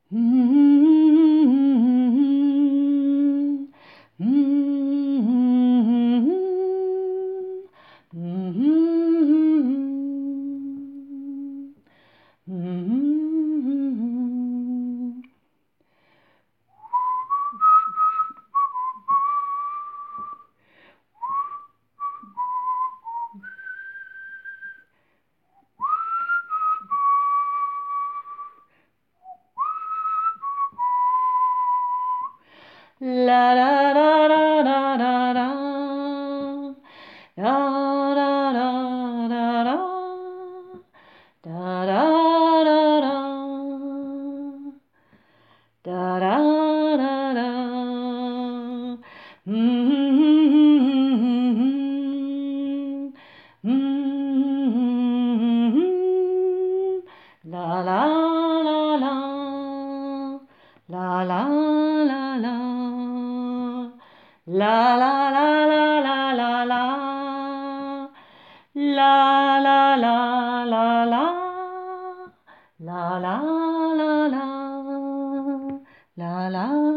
La da da da da da da. Da da da da da. Da da da da. Da da da da. La la la la. La la la la. La la la la la la la. La la la la la. La la la la. La la